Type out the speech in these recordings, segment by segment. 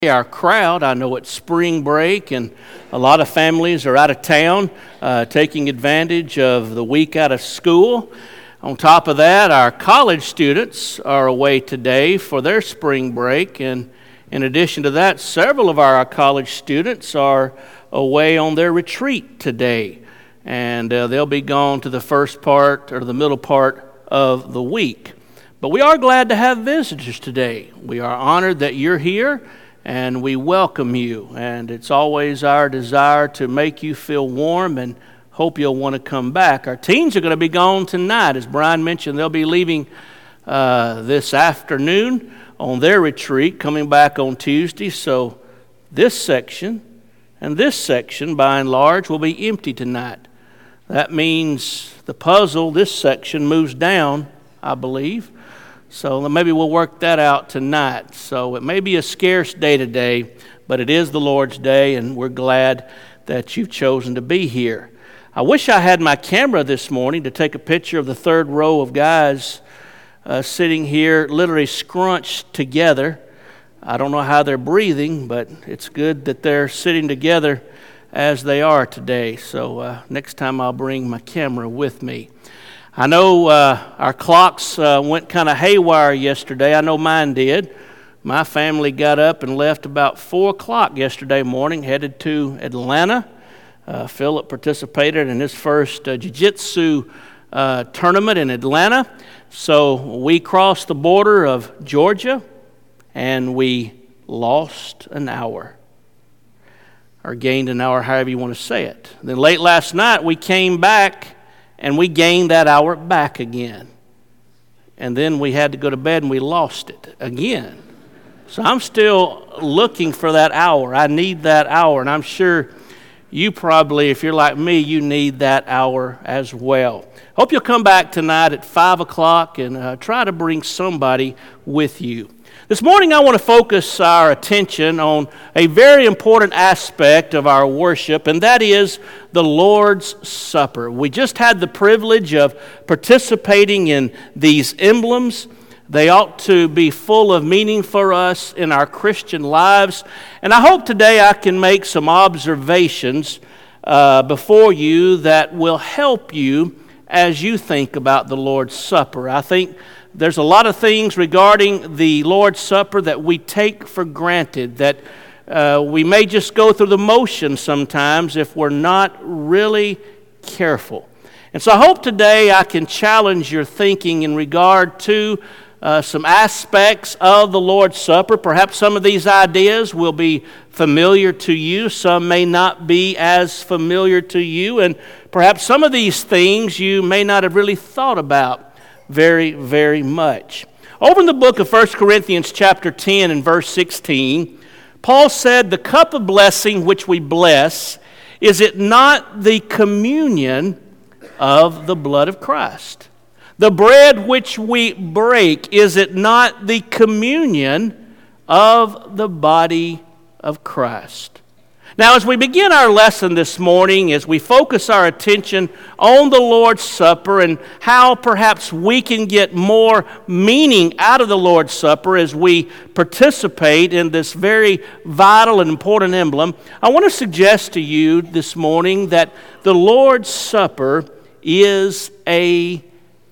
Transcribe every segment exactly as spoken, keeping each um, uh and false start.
Our crowd, I know it's spring break and a lot of families are out of town uh, taking advantage of the week out of school. On top of that, our college students are away today for their spring break, and in addition to that, several of our college students are away on their retreat today, and uh, they'll be gone to the first part or the middle part of the week. But we are glad to have visitors today. We are honored that you're here, and we welcome you, and it's always our desire to make you feel warm and hope you'll want to come back. Our teens are going to be gone tonight. As Brian mentioned, they'll be leaving uh, this afternoon on their retreat, coming back on Tuesday. So this section and this section, by and large, will be empty tonight. That means the puzzle, this section, moves down, I believe. So maybe we'll work that out tonight. So it may be a scarce day today, but it is the Lord's day, and we're glad that you've chosen to be here. I wish I had my camera this morning to take a picture of the third row of guys uh, sitting here literally scrunched together. I don't know how they're breathing, but it's good that they're sitting together as they are today. So uh, next time I'll bring my camera with me. I know uh, our clocks uh, went kind of haywire yesterday. I know mine did. My family got up and left about four o'clock yesterday morning, headed to Atlanta. Uh, Philip participated in his first uh, jiu-jitsu uh, tournament in Atlanta. So we crossed the border of Georgia, and we lost an hour. Or gained an hour, however you want to say it. Then late last night, we came back, and we gained that hour back again. And then we had to go to bed and we lost it again. So I'm still looking for that hour. I need that hour. And I'm sure you probably, if you're like me, you need that hour as well. Hope you'll come back tonight at five o'clock and uh, try to bring somebody with you. This morning I want to focus our attention on a very important aspect of our worship, and that is the Lord's Supper. We just had the privilege of participating in these emblems. They ought to be full of meaning for us in our Christian lives, and I hope today I can make some observations uh, before you that will help you as you think about the Lord's Supper. I think there's a lot of things regarding the Lord's Supper that we take for granted, that uh, we may just go through the motions sometimes if we're not really careful. And so I hope today I can challenge your thinking in regard to uh, some aspects of the Lord's Supper. Perhaps some of these ideas will be familiar to you. Some may not be as familiar to you. And perhaps some of these things you may not have really thought about very, very much. Over in the book of First Corinthians chapter ten and verse sixteen, Paul said, "The cup of blessing which we bless, is it not the communion of the blood of Christ? The bread which we break, is it not the communion of the body of Christ?" Now, as we begin our lesson this morning, as we focus our attention on the Lord's Supper and how perhaps we can get more meaning out of the Lord's Supper as we participate in this very vital and important emblem, I want to suggest to you this morning that the Lord's Supper is a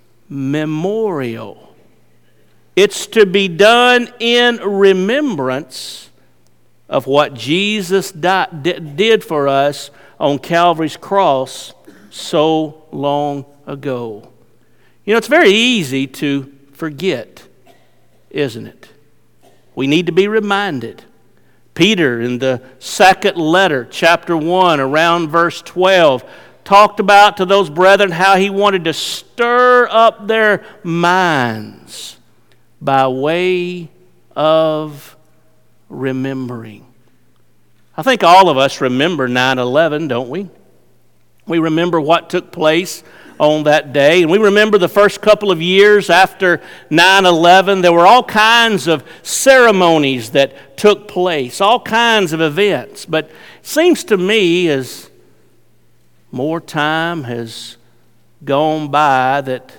memorial. It's to be done in remembrance of what Jesus died, did for us on Calvary's cross so long ago. You know, it's very easy to forget, isn't it? We need to be reminded. Peter, in the second letter, chapter one, around verse twelve, talked about to those brethren how he wanted to stir up their minds by way of remembering. I think all of us remember nine eleven, don't we? We remember what took place on that day, and we remember the first couple of years after nine eleven. There were all kinds of ceremonies that took place, all kinds of events. But it seems to me as more time has gone by that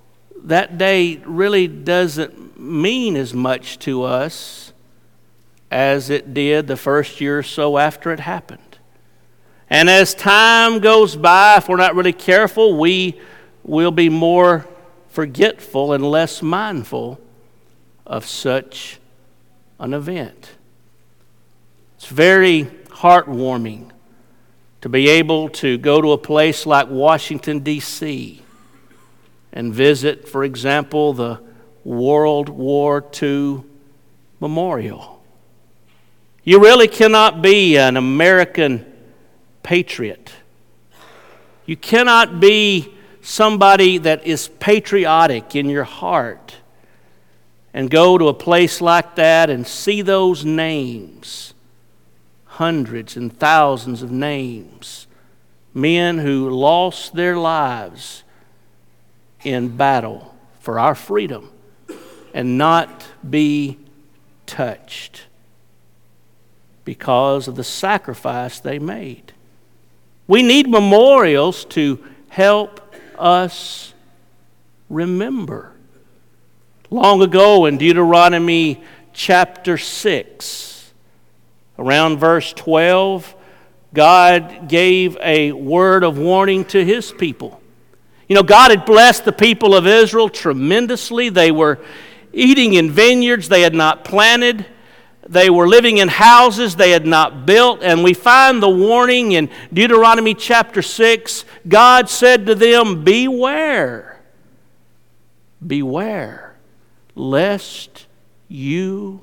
that day really doesn't mean as much to us as it did the first year or so after it happened. And as time goes by, if we're not really careful, we will be more forgetful and less mindful of such an event. It's very heartwarming to be able to go to a place like Washington, D C and visit, for example, the World War Two Memorial. You really cannot be an American patriot. You cannot be somebody that is patriotic in your heart and go to a place like that and see those names, hundreds and thousands of names, men who lost their lives in battle for our freedom, and not be touched because of the sacrifice they made. We need memorials to help us remember. Long ago in Deuteronomy chapter six, around verse twelve, God gave a word of warning to His people. You know, God had blessed the people of Israel tremendously. They were eating in vineyards they had not planted. They were living in houses they had not built. And we find the warning in Deuteronomy chapter six. God said to them, beware, beware, lest you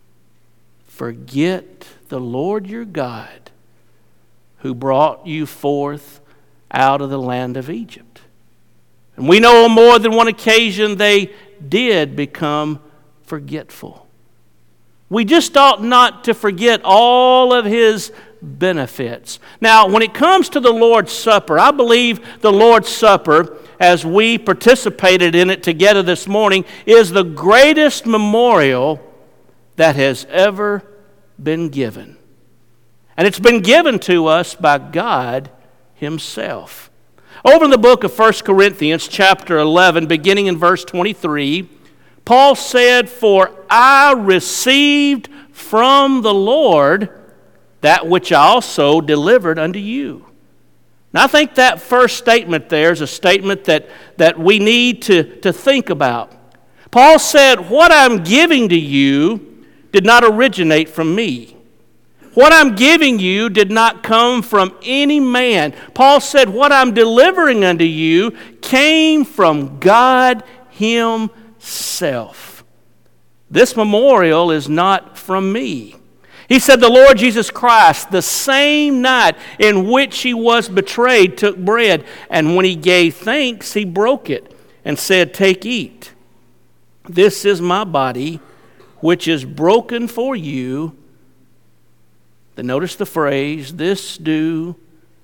forget the Lord your God, who brought you forth out of the land of Egypt. And we know on more than one occasion they did become forgetful. We just ought not to forget all of His benefits. Now, when it comes to the Lord's Supper, I believe the Lord's Supper, as we participated in it together this morning, is the greatest memorial that has ever been given. And it's been given to us by God Himself. Over in the book of First Corinthians chapter eleven, beginning in verse twenty-three, Paul said, "For I received from the Lord that which I also delivered unto you." Now I think that first statement there is a statement that, that we need to, to think about. Paul said, what I'm giving to you did not originate from me. What I'm giving you did not come from any man. Paul said, what I'm delivering unto you came from God Himself. This memorial is not from me. He said, the Lord Jesus Christ, the same night in which He was betrayed, took bread, and when He gave thanks, He broke it and said, take, eat. This is my body, which is broken for you. Then notice the phrase, this do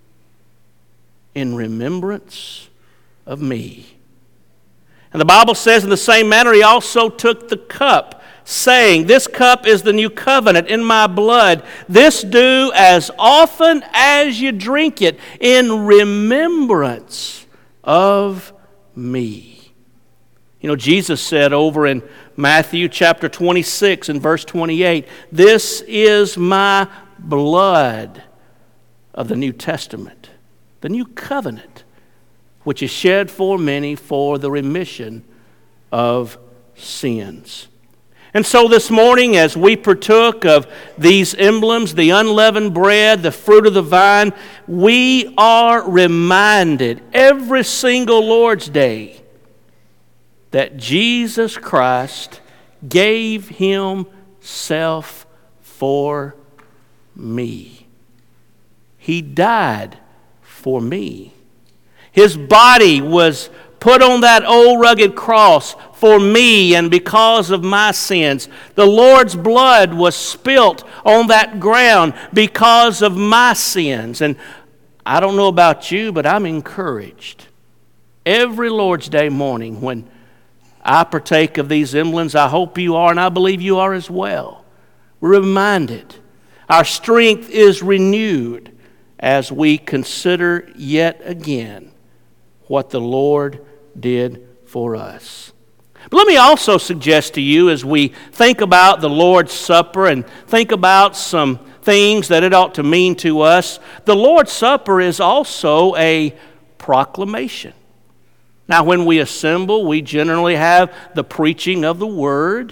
in remembrance of me. And the Bible says in the same manner, He also took the cup, saying, this cup is the new covenant in my blood. This do as often as you drink it in remembrance of me. You know, Jesus said over in Matthew chapter twenty-six and verse twenty-eight, this is my blood of the New Testament, the new covenant, which is shed for many for the remission of sins. And so this morning, as we partook of these emblems, the unleavened bread, the fruit of the vine, we are reminded every single Lord's Day that Jesus Christ gave Himself for me. He died for me. His body was put on that old rugged cross for me and because of my sins. The Lord's blood was spilt on that ground because of my sins. And I don't know about you, but I'm encouraged every Lord's Day morning when I partake of these emblems. I hope you are, and I believe you are as well. We're reminded. Our strength is renewed as we consider yet again what the Lord did for us. But let me also suggest to you, as we think about the Lord's Supper and think about some things that it ought to mean to us, the Lord's Supper is also a proclamation. Now, when we assemble, we generally have the preaching of the Word.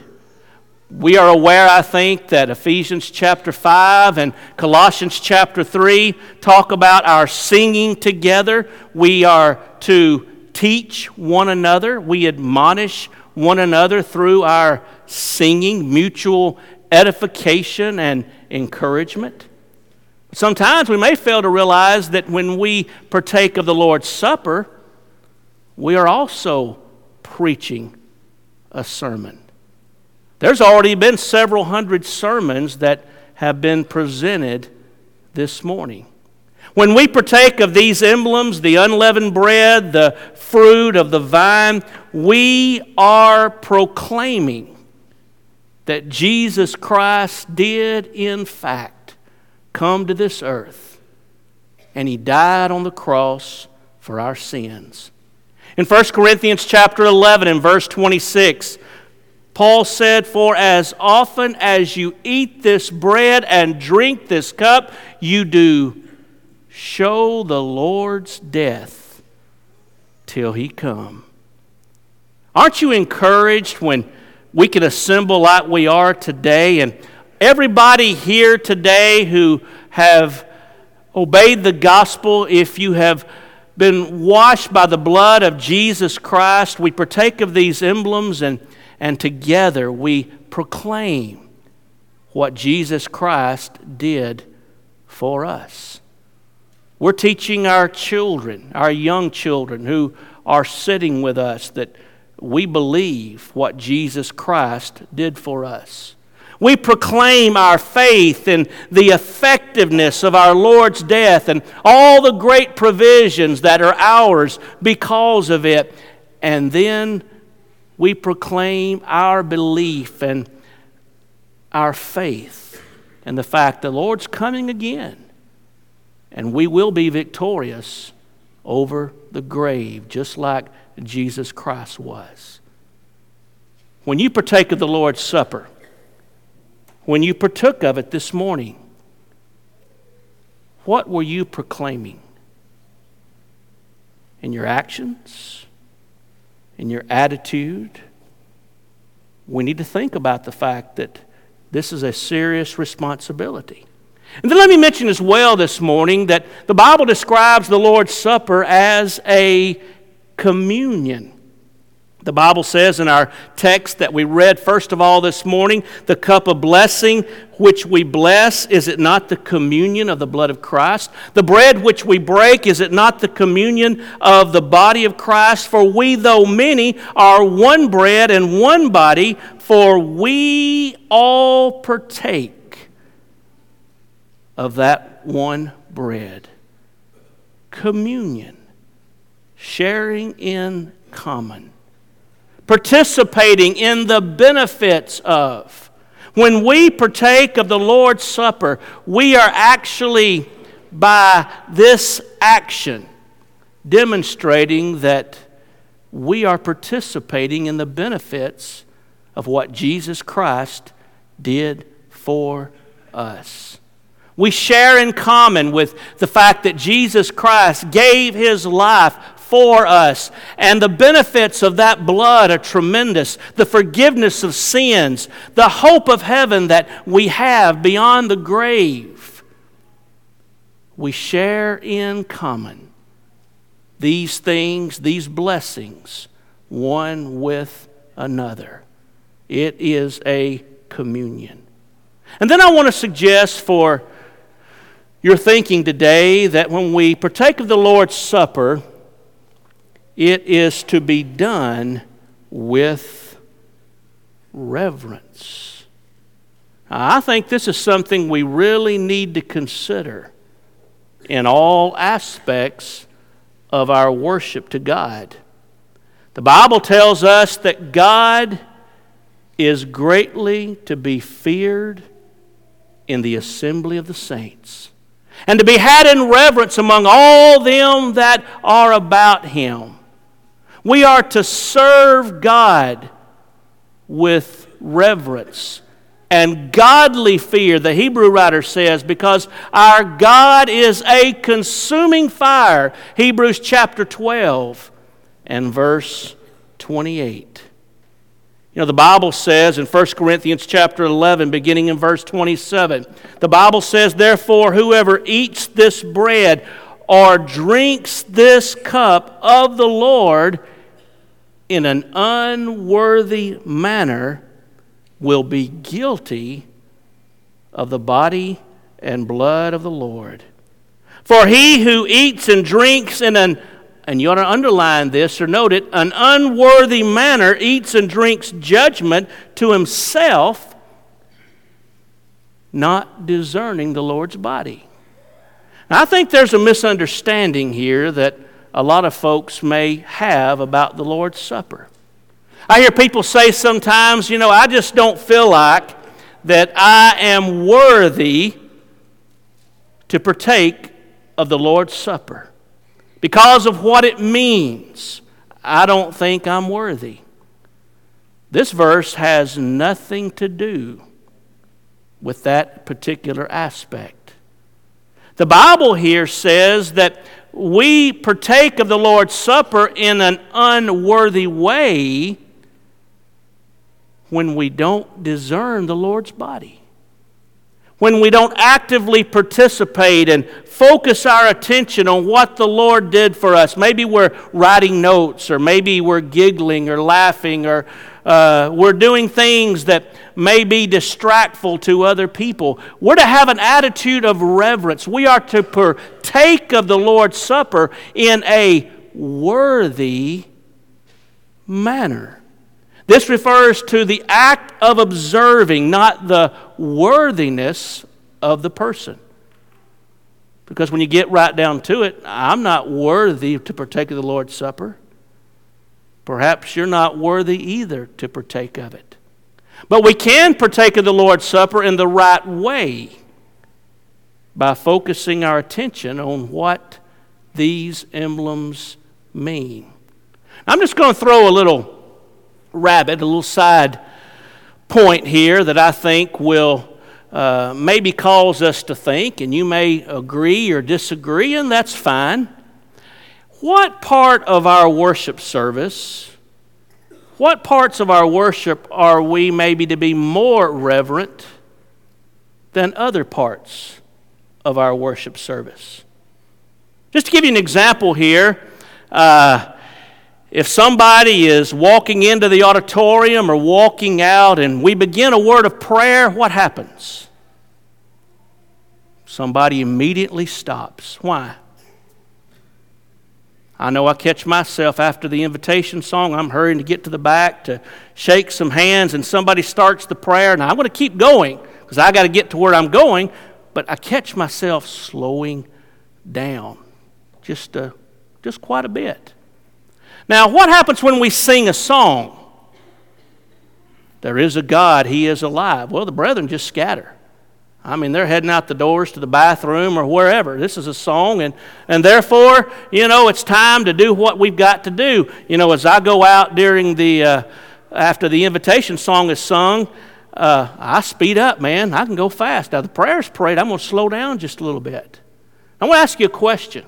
We are aware, I think, that Ephesians chapter five and Colossians chapter three talk about our singing together. We are to teach one another. We admonish one another through our singing, mutual edification and encouragement. Sometimes we may fail to realize that when we partake of the Lord's Supper, we are also preaching a sermon. There's already been several hundred sermons that have been presented this morning. When we partake of these emblems, the unleavened bread, the fruit of the vine, we are proclaiming that Jesus Christ did, in fact, come to this earth, and He died on the cross for our sins. In First Corinthians chapter eleven and verse twenty-six, Paul said, "For as often as you eat this bread and drink this cup, you do show the Lord's death till He come." Aren't you encouraged when we can assemble like we are today, and everybody here today who have obeyed the gospel, if you have been washed by the blood of Jesus Christ, we partake of these emblems, and, and together we proclaim what Jesus Christ did for us. We're teaching our children, our young children who are sitting with us, that we believe what Jesus Christ did for us. We proclaim our faith in the effectiveness of our Lord's death and all the great provisions that are ours because of it. And then we proclaim our belief and our faith in the fact the Lord's coming again. And we will be victorious over the grave, just like Jesus Christ was. When you partake of the Lord's Supper, when you partook of it this morning, what were you proclaiming? In your actions? In your attitude? We need to think about the fact that this is a serious responsibility. And then let me mention as well this morning that the Bible describes the Lord's Supper as a communion. The Bible says in our text that we read first of all this morning, the cup of blessing which we bless, is it not the communion of the blood of Christ? The bread which we break, is it not the communion of the body of Christ? For we, though many, are one bread and one body, for we all partake of that one bread. Communion. Sharing in common. Participating in the benefits of. When we partake of the Lord's Supper, we are actually, by this action, demonstrating that we are participating in the benefits of what Jesus Christ did for us. We share in common with the fact that Jesus Christ gave His life for us. And the benefits of that blood are tremendous. The forgiveness of sins, the hope of heaven that we have beyond the grave. We share in common these things, these blessings, one with another. It is a communion. And then I want to suggest for your thinking today that when we partake of the Lord's Supper, it is to be done with reverence. Now, I think this is something we really need to consider in all aspects of our worship to God. The Bible tells us that God is greatly to be feared in the assembly of the saints, and to be had in reverence among all them that are about Him. We are to serve God with reverence and godly fear, the Hebrew writer says, because our God is a consuming fire. Hebrews chapter twelve and verse twenty-eight. You know, the Bible says in First Corinthians chapter eleven, beginning in verse twenty-seven, the Bible says, therefore, whoever eats this bread or drinks this cup of the Lord in an unworthy manner will be guilty of the body and blood of the Lord. For he who eats and drinks in an, and you ought to underline this or note it, an unworthy manner eats and drinks judgment to himself, not discerning the Lord's body. Now, I think there's a misunderstanding here that a lot of folks may have about the Lord's Supper. I hear people say sometimes, you know, I just don't feel like that I am worthy to partake of the Lord's Supper. Because of what it means, I don't think I'm worthy. This verse has nothing to do with that particular aspect. The Bible here says that we partake of the Lord's Supper in an unworthy way when we don't discern the Lord's body. When we don't actively participate and focus our attention on what the Lord did for us. Maybe we're writing notes, or maybe we're giggling or laughing, or uh, we're doing things that may be distractful to other people. We're to have an attitude of reverence. We are to partake of the Lord's Supper in a worthy manner. This refers to the act of observing, not the worthiness of the person. Because when you get right down to it, I'm not worthy to partake of the Lord's Supper. Perhaps you're not worthy either to partake of it. But we can partake of the Lord's Supper in the right way by focusing our attention on what these emblems mean. I'm just going to throw a little rabbit, a little side point here that I think will uh, maybe cause us to think, and you may agree or disagree, and that's fine. What part of our worship service, what parts of our worship are we maybe to be more reverent than other parts of our worship service? Just to give you an example here, uh, if somebody is walking into the auditorium or walking out and we begin a word of prayer, what happens? Somebody immediately stops. Why? I know I catch myself after the invitation song. I'm hurrying to get to the back to shake some hands, and somebody starts the prayer. Now, I'm going to keep going because I got to get to where I'm going, but I catch myself slowing down just, uh, just quite a bit. Now, what happens when we sing a song? There is a God, He is alive. Well, the brethren just scatter. I mean, they're heading out the doors to the bathroom or wherever. This is a song, and, and therefore, you know, it's time to do what we've got to do. You know, as I go out during the, uh, after the invitation song is sung, uh, I speed up, man. I can go fast. Now, the prayer's prayed. I'm going to slow down just a little bit. I want to ask you a question.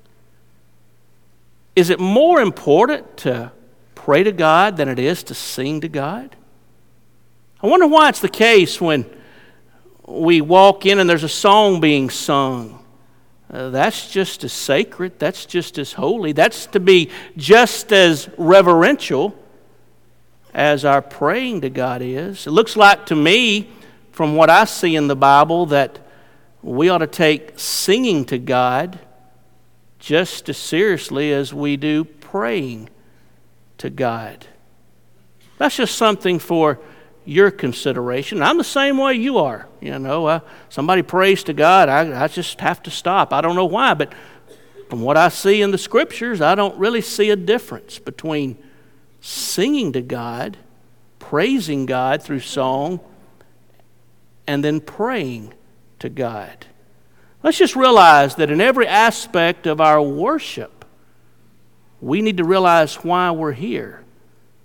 Is it more important to pray to God than it is to sing to God? I wonder why it's the case when we walk in and there's a song being sung. Uh, that's just as sacred. That's just as holy. That's to be just as reverential as our praying to God is. It looks like to me, from what I see in the Bible, that we ought to take singing to God just as seriously as we do praying to God. That's just something for your consideration. I'm the same way you are. You know, uh, somebody prays to God, I, I just have to stop. I don't know why, but from what I see in the Scriptures, I don't really see a difference between singing to God, praising God through song, and then praying to God. Let's just realize that in every aspect of our worship, we need to realize why we're here.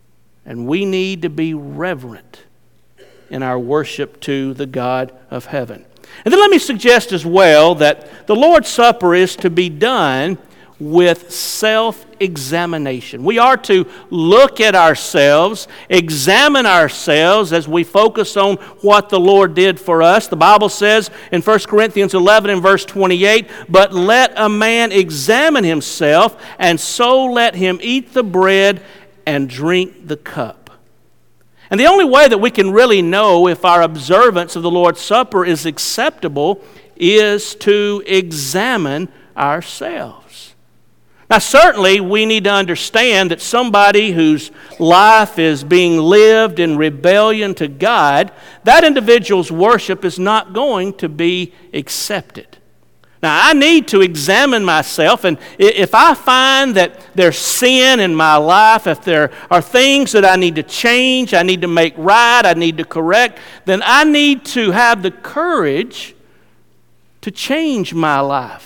And we need to be reverent in our worship to the God of heaven. And then let me suggest as well that the Lord's Supper is to be done with self-examination. We are to look at ourselves, examine ourselves as we focus on what the Lord did for us. The Bible says in First Corinthians eleven and verse twenty-eight, "But let a man examine himself, and so let him eat the bread and drink the cup." And the only way that we can really know if our observance of the Lord's Supper is acceptable is to examine ourselves. Now, certainly, we need to understand that somebody whose life is being lived in rebellion to God, that individual's worship is not going to be accepted. Now, I need to examine myself, and if I find that there's sin in my life, if there are things that I need to change, I need to make right, I need to correct, then I need to have the courage to change my life.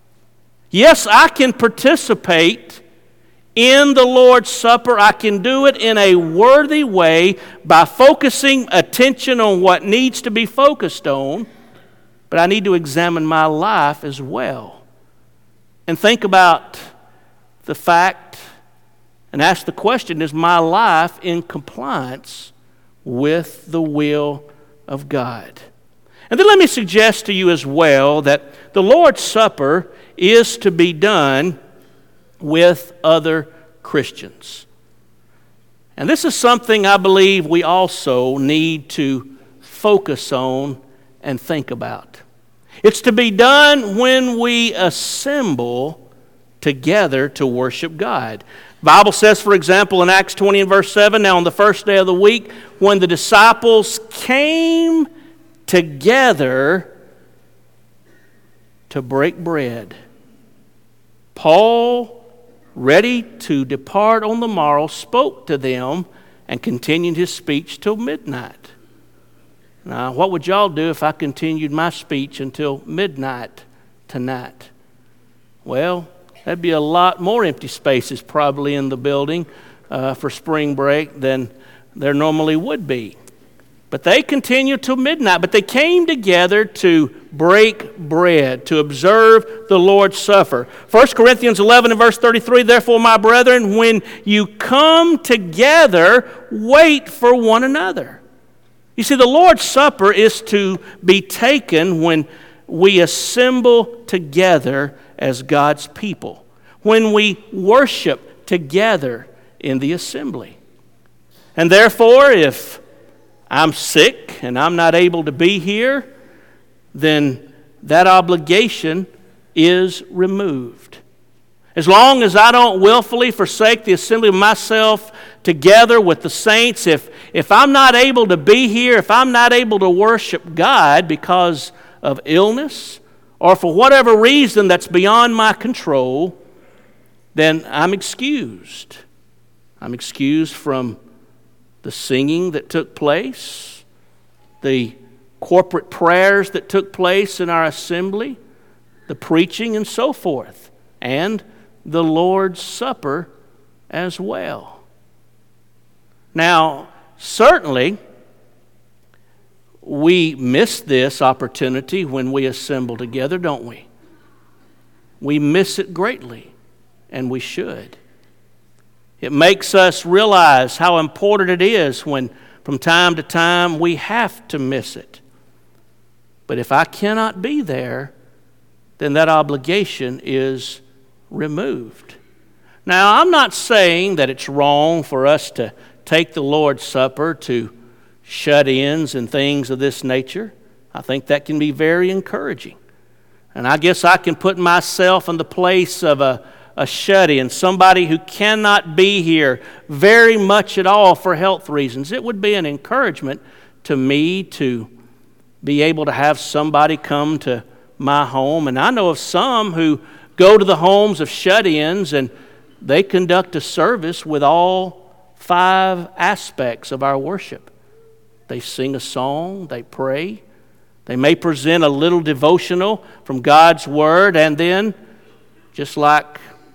Yes, I can participate in the Lord's Supper. I can do it in a worthy way by focusing attention on what needs to be focused on, but I need to examine my life as well and think about the fact and ask the question, is my life in compliance with the will of God? And then let me suggest to you as well that the Lord's Supper is to be done with other Christians. And this is something I believe we also need to focus on and think about. It's to be done when we assemble together to worship God. The Bible says, for example, in Acts twenty and verse seven, "Now on the first day of the week, when the disciples came together to break bread, Paul, ready to depart on the morrow, spoke to them and continued his speech till midnight." Now, what would y'all do if I continued my speech until midnight tonight? Well, that'd be a lot more empty spaces probably in the building uh, for spring break than there normally would be. But they continued till midnight. But they came together to break bread, to observe the Lord's Supper. First Corinthians eleven and verse thirty-three, "Therefore, my brethren, when you come together, wait for one another." You see, the Lord's Supper is to be taken when we assemble together as God's people, when we worship together in the assembly. And therefore, if I'm sick and I'm not able to be here, then that obligation is removed. As long as I don't willfully forsake the assembly of myself together with the saints, if, if I'm not able to be here, if I'm not able to worship God because of illness or for whatever reason that's beyond my control, then I'm excused. I'm excused from the singing that took place, the corporate prayers that took place in our assembly, the preaching and so forth, and the Lord's Supper as well. Now, certainly, we miss this opportunity when we assemble together, don't we? We miss it greatly, and we should. It makes us realize how important it is when from time to time we have to miss it. But if I cannot be there, then that obligation is removed. Now, I'm not saying that it's wrong for us to take the Lord's Supper to shut-ins and things of this nature. I think that can be very encouraging. And I guess I can put myself in the place of a a shut-in, somebody who cannot be here very much at all for health reasons. It would be an encouragement to me to be able to have somebody come to my home. And I know of some who go to the homes of shut-ins and they conduct a service with all five aspects of our worship. They sing a song, they pray, they may present a little devotional from God's Word, and then, just like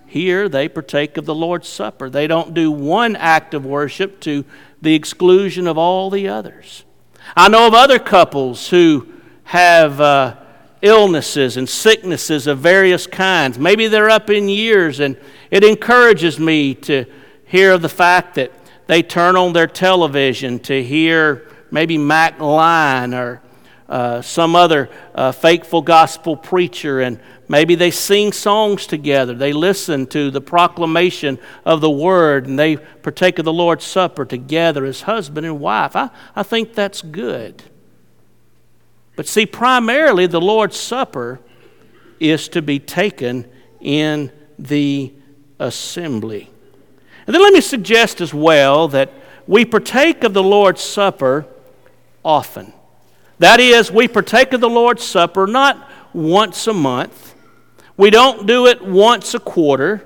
here they partake of the Lord's Supper. They don't do one act of worship to the exclusion of all the others. I know of other couples who have uh, illnesses and sicknesses of various kinds. Maybe they're up in years, and it encourages me to hear of the fact that they turn on their television to hear maybe Mac Line or uh, some other uh, faithful gospel preacher, and maybe they sing songs together. They listen to the proclamation of the Word, and they partake of the Lord's Supper together as husband and wife. I, I think that's good. But see, primarily the Lord's Supper is to be taken in the assembly. And then let me suggest as well that we partake of the Lord's Supper often. That is, we partake of the Lord's Supper not once a month. We don't do it once a quarter.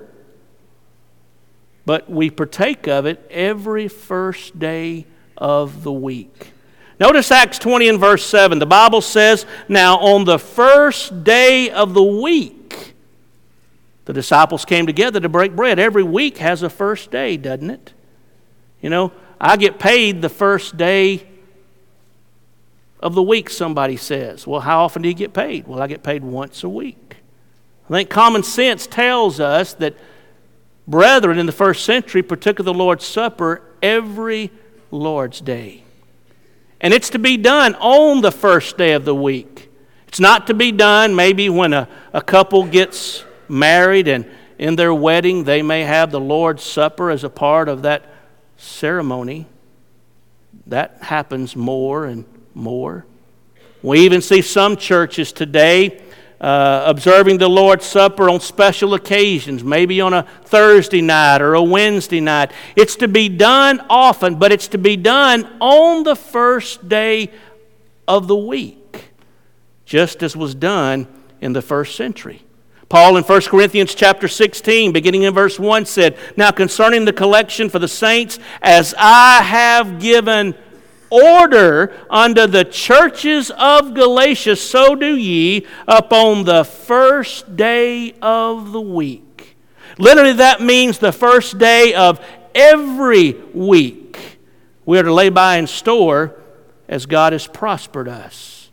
But we partake of it every first day of the week. Notice Acts twenty and verse seven. The Bible says, "Now on the first day of the week, the disciples came together to break bread." Every week has a first day, doesn't it? You know, I get paid the first day of the week, somebody says. Well, how often do you get paid? Well, I get paid once a week. I think common sense tells us that brethren in the first century partook of the Lord's Supper every Lord's Day. And it's to be done on the first day of the week. It's not to be done maybe when a, a couple gets married and in their wedding they may have the Lord's Supper as a part of that ceremony. That happens more and more. We even see some churches today uh, observing the Lord's Supper on special occasions, maybe on a Thursday night or a Wednesday night. It's to be done often, but it's to be done on the first day of the week, just as was done in the first century. Paul in First Corinthians chapter sixteen, beginning in verse one, said, "Now concerning the collection for the saints, as I have given order unto the churches of Galatia, so do ye upon the first day of the week." Literally, that means the first day of every week. We are to lay by and store as God has prospered us.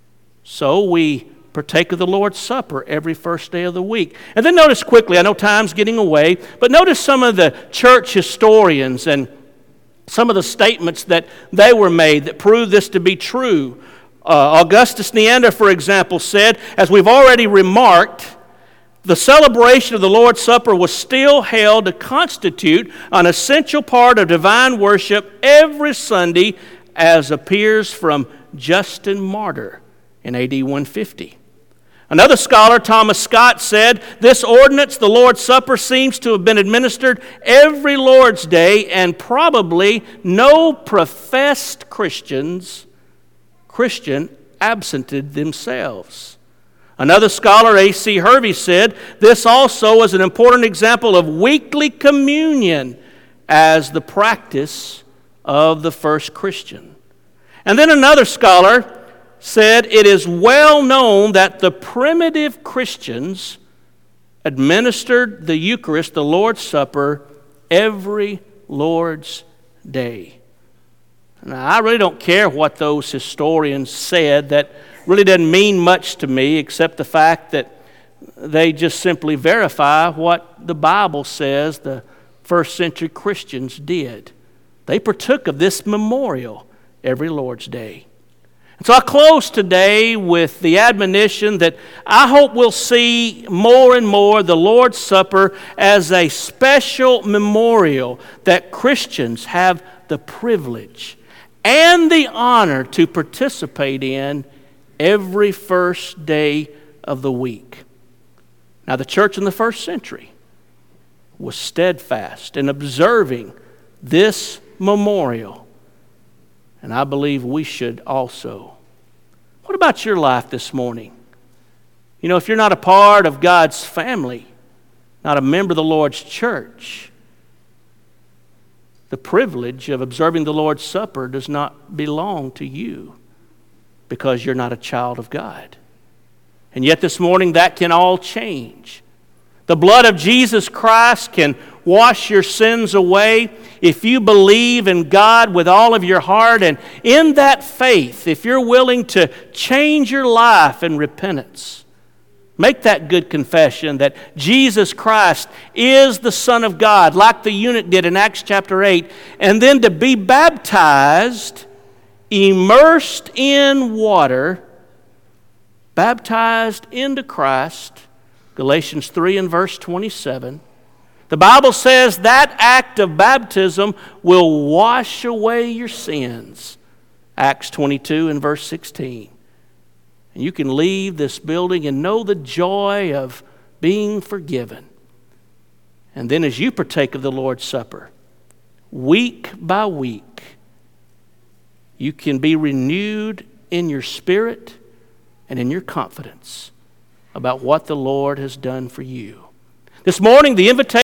So we partake of the Lord's Supper every first day of the week. And then notice quickly, I know time's getting away, but notice some of the church historians and some of the statements that they were made that prove this to be true. Uh, Augustus Neander, for example, said, as we've already remarked, the celebration of the Lord's Supper was still held to constitute an essential part of divine worship every Sunday, as appears from Justin Martyr in A D one fifty. Another scholar, Thomas Scott, said, this ordinance, the Lord's Supper, seems to have been administered every Lord's Day, and probably no professed Christians, Christian absented themselves. Another scholar, A C Hervey, said, this also is an important example of weekly communion as the practice of the first Christian. And then another scholar said, it is well known that the primitive Christians administered the Eucharist, the Lord's Supper, every Lord's Day. Now, I really don't care what those historians said. That really doesn't mean much to me, except the fact that they just simply verify what the Bible says the first century Christians did. They partook of this memorial every Lord's Day. And so I close today with the admonition that I hope we'll see more and more the Lord's Supper as a special memorial that Christians have the privilege and the honor to participate in every first day of the week. Now, the church in the first century was steadfast in observing this memorial, and I believe we should also. What about your life this morning? You know, if you're not a part of God's family, not a member of the Lord's church, the privilege of observing the Lord's Supper does not belong to you because you're not a child of God. And yet this morning that can all change. The blood of Jesus Christ can wash your sins away if you believe in God with all of your heart. And in that faith, if you're willing to change your life in repentance, make that good confession that Jesus Christ is the Son of God, like the eunuch did in Acts chapter eight, and then to be baptized, immersed in water, baptized into Christ, Galatians three and verse twenty-seven. The Bible says that act of baptism will wash away your sins, Acts twenty-two and verse sixteen. And you can leave this building and know the joy of being forgiven. And then as you partake of the Lord's Supper, week by week, you can be renewed in your spirit and in your confidence about what the Lord has done for you. This morning, the invitation